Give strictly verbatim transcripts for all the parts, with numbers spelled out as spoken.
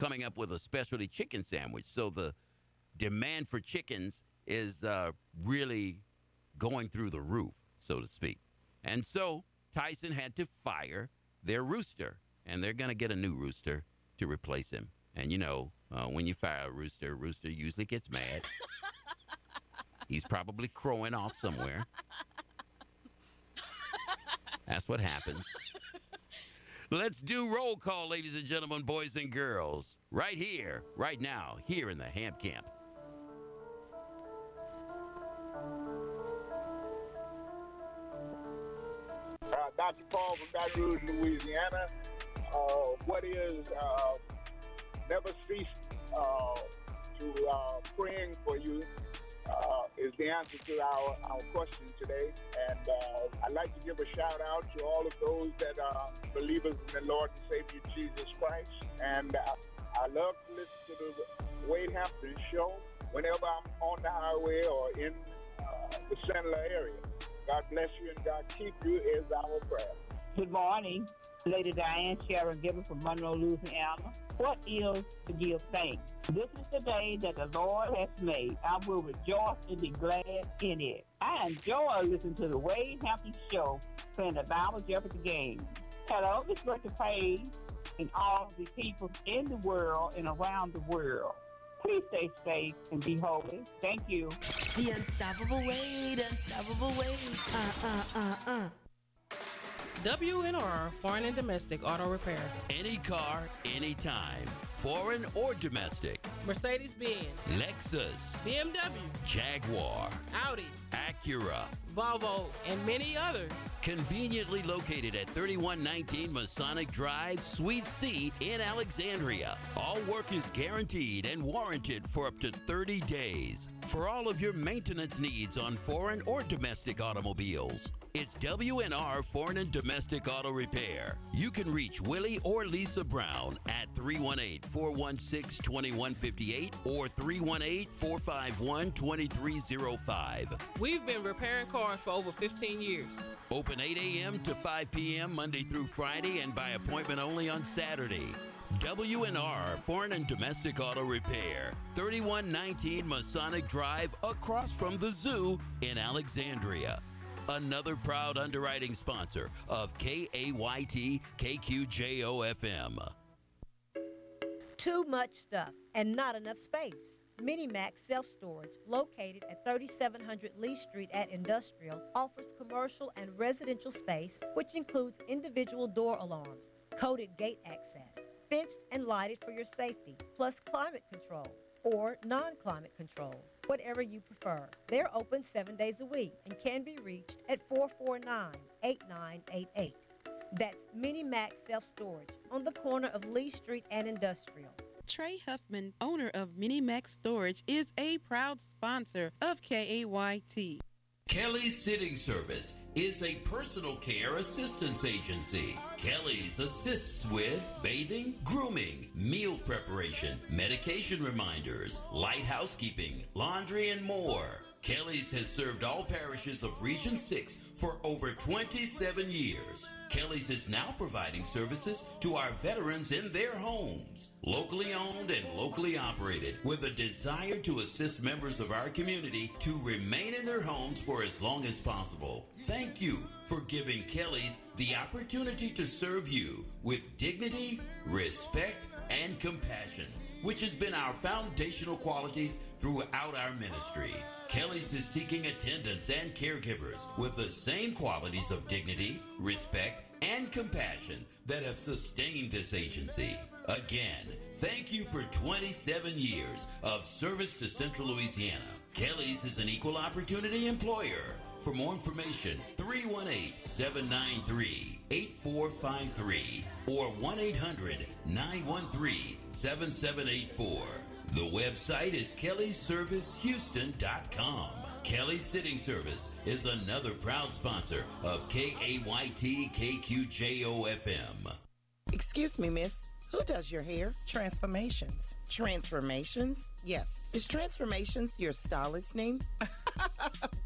coming up with a specialty chicken sandwich. So the demand for chickens is uh, really going through the roof, so to speak. And so Tyson had to fire their rooster, and they're going to get a new rooster to replace him. And, you know, uh, when you fire a rooster, a rooster usually gets mad. He's probably crowing off somewhere. That's what happens. Let's do roll call, ladies and gentlemen, boys and girls. Right here, right now, here in the Hamp Camp. Uh, Doctor Paul from Baton Rouge, Louisiana. Uh, what is uh, never cease uh, to uh, praying for you uh, is the answer to our, our question today. And uh, I'd like to give a shout out to all of those that are believers in the Lord and Savior Jesus Christ. And uh, I love to listen to the Wade Hampton show whenever I'm on the highway or in uh, the Sandler area. God bless you and God keep you is our prayer. Good morning, Lady Diane Sharon Gibbons from Monroe, Louisiana. What is to give thanks? This is the day that the Lord has made. I will rejoice and be glad in it. I enjoy listening to the Wade Hampton Show playing the Bible Jeopardy game. Hello, it's Bertha Page and all the people in the world and around the world. Please stay safe and be holy. Thank you. The unstoppable Wade, unstoppable Wade. Uh, uh, uh, uh. W N R, Foreign and Domestic Auto Repair. Any car, anytime. Foreign or domestic. Mercedes-Benz. Lexus. B M W. Jaguar. Audi. Acura. Volvo, and many others. Conveniently located at thirty-one nineteen Masonic Drive, Suite C in Alexandria. All work is guaranteed and warranted for up to thirty days. For all of your maintenance needs on foreign or domestic automobiles, it's W N R Foreign and Domestic Auto Repair. You can reach Willie or Lisa Brown at three one eight, four one six, two one five eight or three one eight, four five one, two three zero five. We've been repairing cars for over fifteen years. Open eight a.m. to five p.m. Monday through Friday and by appointment only on Saturday. W N R Foreign and Domestic Auto Repair, thirty-one nineteen Masonic Drive, across from the zoo in Alexandria. Another proud underwriting sponsor of K A Y T K Q J O F M. Too much stuff and not enough space. Minimax Self-Storage, located at thirty-seven hundred Lee Street at Industrial, offers commercial and residential space, which includes individual door alarms, coded gate access, fenced and lighted for your safety, plus climate control or non-climate control, whatever you prefer. They're open seven days a week and can be reached at four four nine, eight nine eight eight. That's Minimax Self-Storage on the corner of Lee Street and Industrial. Trey Huffman, owner of Minimax Storage, is a proud sponsor of K A Y T. Kelly's Sitting Service is a personal care assistance agency. Kelly's assists with bathing, grooming, meal preparation, medication reminders, light housekeeping, laundry, and more. Kelly's has served all parishes of Region six for over twenty-seven years. Kelly's is now providing services to our veterans in their homes. Locally owned and locally operated, with a desire to assist members of our community to remain in their homes for as long as possible. Thank you for giving Kelly's the opportunity to serve you with dignity, respect, and compassion, which has been our foundational qualities throughout our ministry. Kelly's is seeking attendants and caregivers with the same qualities of dignity, respect, and compassion that have sustained this agency. Again, thank you for twenty-seven years of service to Central Louisiana. Kelly's is an equal opportunity employer. For more information, three one eight, seven nine three, eight four five three or one eight hundred, nine one three, seven seven eight four. The website is kellys service houston dot com. Kelly's Sitting Service is another proud sponsor of K A Y T K Q J O F M. Excuse me, miss. Who does your hair? Transformations. Transformations? Yes. Is Transformations your stylist name?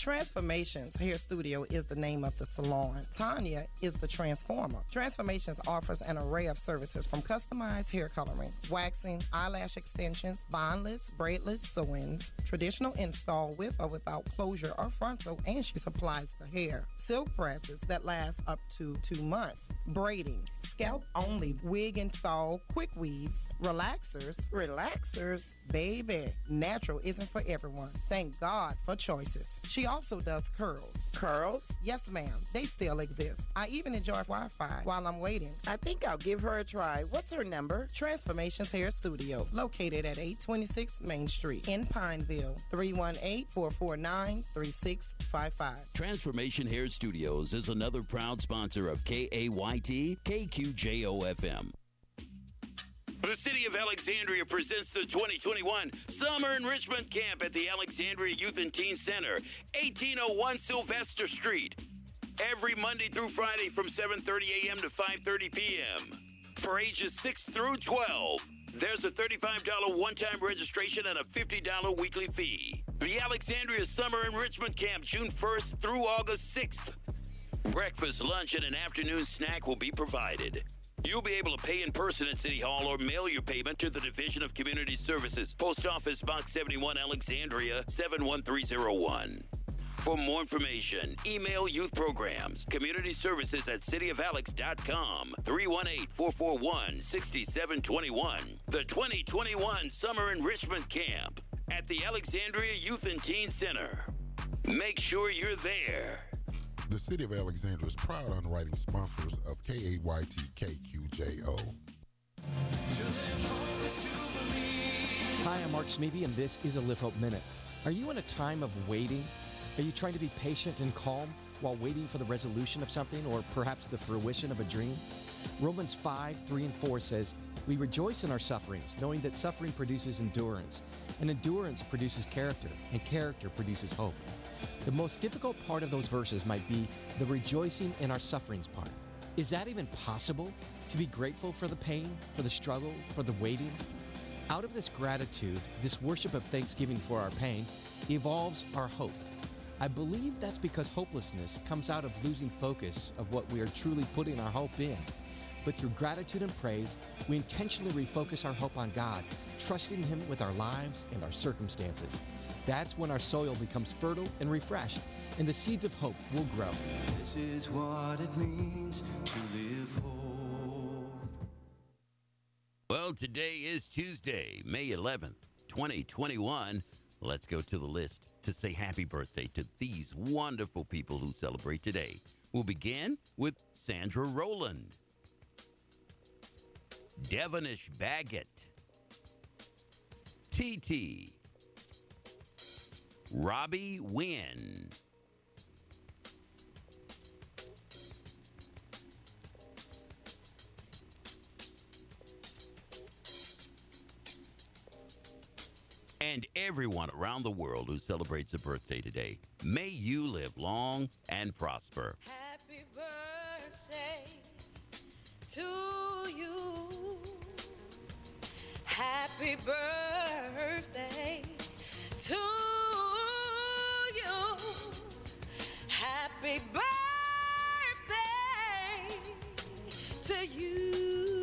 Transformations Hair Studio is the name of the salon. Tanya is the transformer. Transformations offers an array of services from customized hair coloring, waxing, eyelash extensions, bondless, braidless sew-ins, traditional install with or without closure or frontal, and she supplies the hair. Silk presses that last up to two months. Braiding, scalp only, wig install, quick weaves, relaxers, relaxers, baby. Natural isn't for everyone. Thank God for choices. She also does curls. Curls? Yes, ma'am. They still exist. I even enjoy Wi-Fi while I'm waiting. I think I'll give her a try. What's her number? Transformations Hair Studio, located at eight twenty-six Main Street in Pineville. three one eight, four four nine, three six five five. Transformation Hair Studios is another proud sponsor of K A Y T, K Q J O F M. The City of Alexandria presents the twenty twenty-one Summer Enrichment Camp at the Alexandria Youth and Teen Center, eighteen oh one Sylvester Street. Every Monday through Friday from seven thirty a.m. to five thirty p.m. For ages six through twelve. There's a thirty-five dollars one-time registration and a fifty dollars weekly fee. The Alexandria Summer Enrichment Camp, June first through August sixth. Breakfast, lunch, and an afternoon snack will be provided. You'll be able to pay in person at City Hall or mail your payment to the Division of Community Services, Post Office Box seventy-one, Alexandria, seven one three zero one. For more information, email youth programs, community services at city of alex dot com, three one eight, four four one, six seven two one. The twenty twenty-one Summer Enrichment Camp at the Alexandria Youth and Teen Center. Make sure you're there. The City of Alexandria is proud underwriting sponsors of K A Y T K Q J O. Hi, I'm Mark Smeby, and this is a Live Hope Minute. Are you in a time of waiting? Are you trying to be patient and calm while waiting for the resolution of something or perhaps the fruition of a dream? Romans five, three, and four says, "We rejoice in our sufferings, knowing that suffering produces endurance, and endurance produces character, and character produces hope." The most difficult part of those verses might be the rejoicing in our sufferings part. Is that even possible? To be grateful for the pain, for the struggle, for the waiting? Out of this gratitude, this worship of thanksgiving for our pain, evolves our hope. I believe that's because hopelessness comes out of losing focus of what we are truly putting our hope in. But through gratitude and praise, we intentionally refocus our hope on God, trusting Him with our lives and our circumstances. That's when our soil becomes fertile and refreshed, and the seeds of hope will grow. This is what it means to live whole. Well, today is Tuesday, May eleventh, twenty twenty-one. Let's go to the list to say happy birthday to these wonderful people who celebrate today. We'll begin with Sandra Rowland, Devonish Baggett, T T, Robbie Wynn, and everyone around the world who celebrates a birthday today. May you live long and prosper. Happy birthday to you. Happy birthday to you. Happy birthday to you.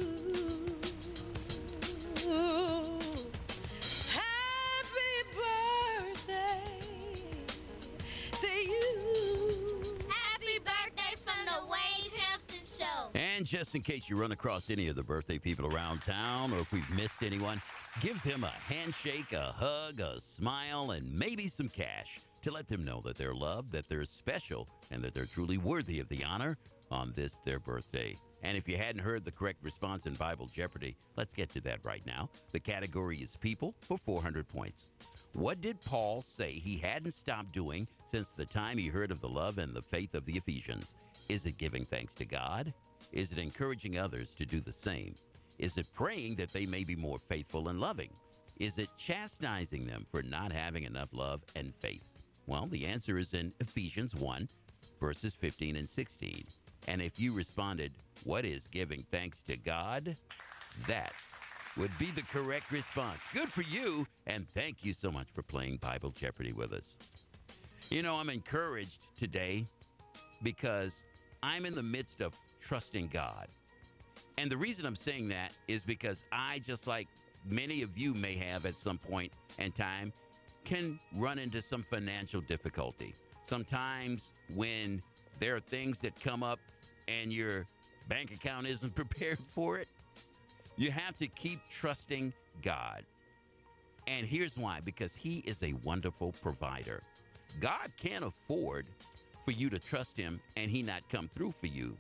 And just in case you run across any of the birthday people around town, or if we've missed anyone, give them a handshake, a hug, a smile, and maybe some cash to let them know that they're loved, that they're special, and that they're truly worthy of the honor on this, their birthday. And if you hadn't heard the correct response in Bible Jeopardy, let's get to that right now. The category is people for four hundred points. What did Paul say he hadn't stopped doing since the time he heard of the love and the faith of the Ephesians? Is it giving thanks to God? Is it encouraging others to do the same? Is it praying that they may be more faithful and loving? Is it chastising them for not having enough love and faith? Well, the answer is in Ephesians one, verses fifteen and sixteen. And if you responded, what is giving thanks to God? That would be the correct response. Good for you, and thank you so much for playing Bible Jeopardy with us. You know, I'm encouraged today because I'm in the midst of trusting God. And the reason I'm saying that is because I, just like many of you may have at some point in time, can run into some financial difficulty. Sometimes when there are things that come up and your bank account isn't prepared for it, you have to keep trusting God. And here's why, because he is a wonderful provider. God can't afford for you to trust him and he not come through for you.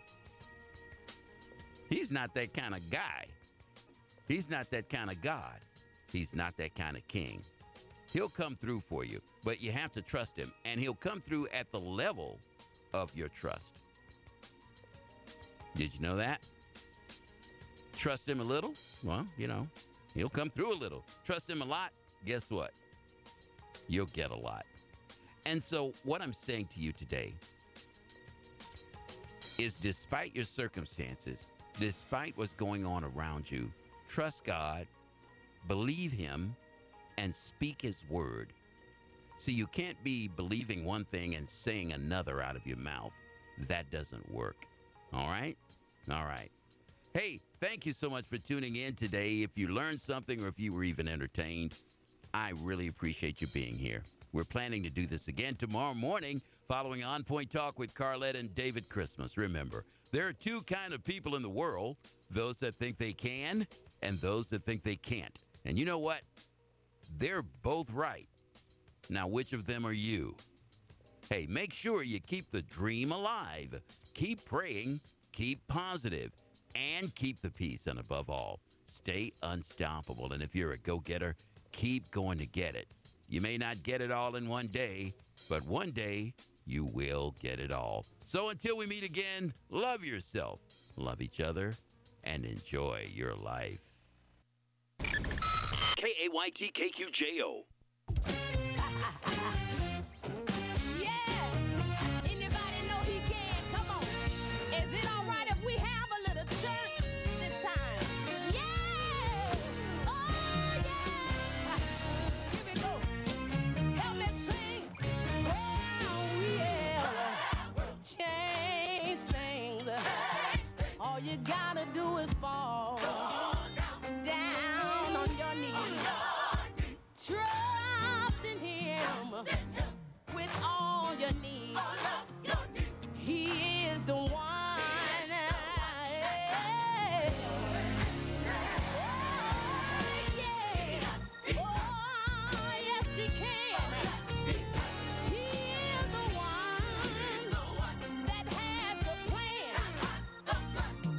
He's not that kind of guy. He's not that kind of God. He's not that kind of king. He'll come through for you, but you have to trust him, and he'll come through at the level of your trust. Did you know that? Trust him a little? Well, you know, he'll come through a little. Trust him a lot? Guess what? You'll get a lot. And so what I'm saying to you today is, despite your circumstances, despite what's going on around you, trust God, believe him, and speak his word. So you can't be believing one thing and saying another out of your mouth. That doesn't work. All right? All right. Hey, thank you so much for tuning in today. If you learned something or if you were even entertained, I really appreciate you being here. We're planning to do this again tomorrow morning following On Point Talk with Carlette and David Christmas. Remember, there are two kind of people in the world, those that think they can and those that think they can't. And you know what? They're both right. Now, which of them are you? Hey, make sure you keep the dream alive. Keep praying, keep positive, and keep the peace. And above all, stay unstoppable. And if you're a go-getter, keep going to get it. You may not get it all in one day, but one day you will get it all. So until we meet again, love yourself, love each other, and enjoy your life. K A Y T K Q J O. All you gotta do is fall down on your knees. Trust in him with all your needs. He is the one. Oh, yes, he can. He is the one that has the plan.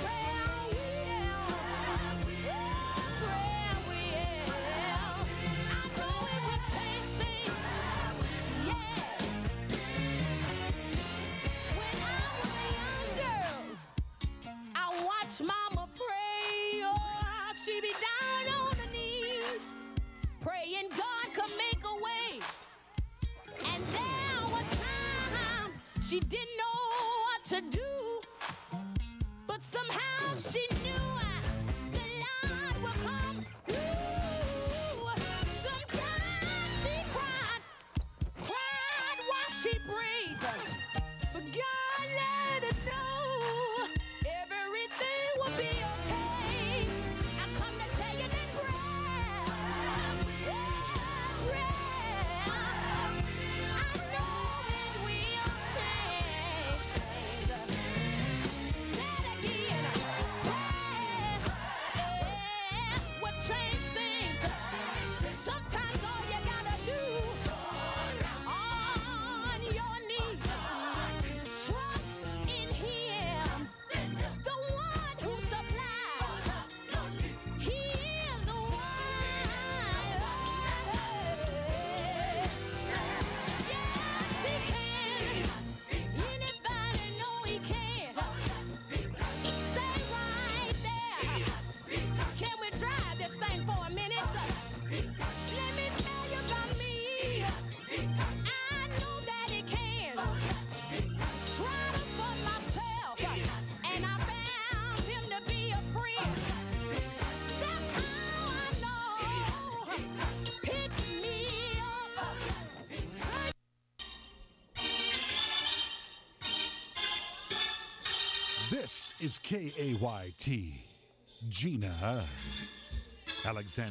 Mama pray, oh, she be down on her knees, praying God could make a way. And there were times she didn't know what to do, but somehow she knew uh, the Lord would come through. Sometimes she cried, cried while she prayed, but God let her know everything will be okay. I come to tell you that prayer, prayer, I know it will change things. Say it again. Prayer will change things. Sometimes all you gotta do on your knees, trust in him. The one who supplies, he is the one. Yes, he can. Anybody know he can? Stay right there. Can we drive this thing for a minute? Let me tell you about me. I know that he can. Tried it for myself, and I found him to be a friend. That's how I know. Pick me up. This is K A Y T. Gina Alexander.